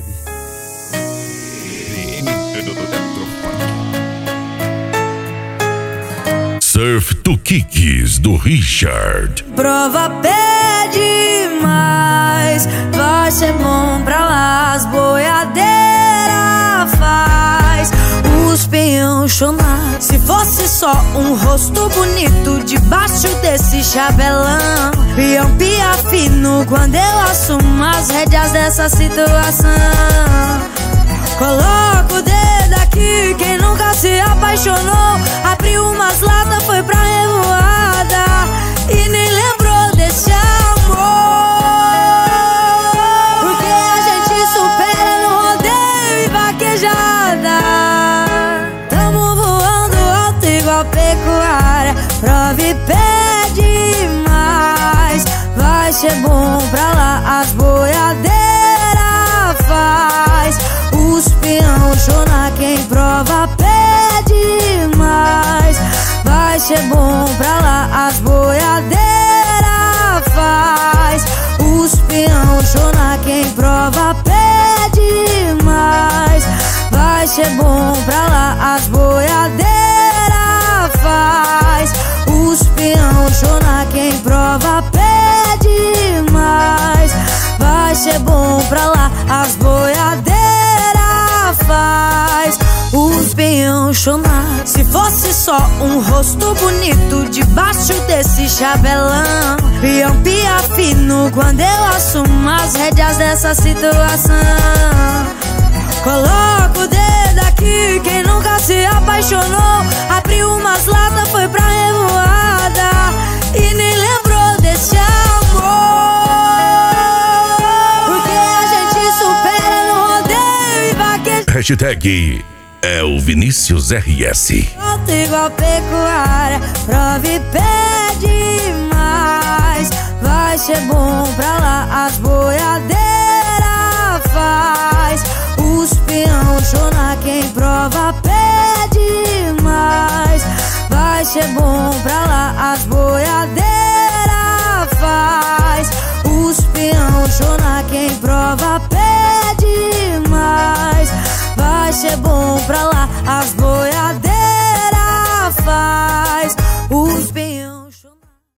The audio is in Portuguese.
vibe. Surf to Kicks do Richard. Prova pede mais, vai ser bom pra lá. As boiadeiras faz os peão chorar. Se fosse só um rosto bonito debaixo desse chabelão, peão pia fino quando eu assumo as rédeas dessa situação. Coloca o dedo aqui, quem nunca se apaixonou, abriu umas latas, foi pra revoada e nem lembrou desse amor. Porque a gente supera no rodeio e vaquejada. Tamo voando alto igual pecuária. Prova e pede mais, vai ser bom pra lá. As boiadeiras faz os peão chorar. Quem prova pede mais, vai ser bom pra lá. As boiadeiras faz os peão chorar. Quem prova pede mais, vai ser bom pra lá. As boiadeiras faz os peão chorar. Quem prova pede mais, vai ser bom pra lá. As boiadeiras faz os peão chorar. Se fosse só um rosto bonito debaixo desse chabelão, peão pia fino quando eu assumo as rédeas dessa situação. Coloca o dedo aqui, quem nunca se apaixonou, abriu umas latas, foi pra revoada e nem lembrou desse amor. Porque a gente supera no rodeio e vaqueja. Hashtag é o Vinícius RS. Alto igual pecuária. Prova e pede mais, vai ser bom pra lá. As boiadeiras faz os peão chorar. Quem prova pede mais, vai ser bom pra lá. As boiadeiras faz os peão chorar. Quem prova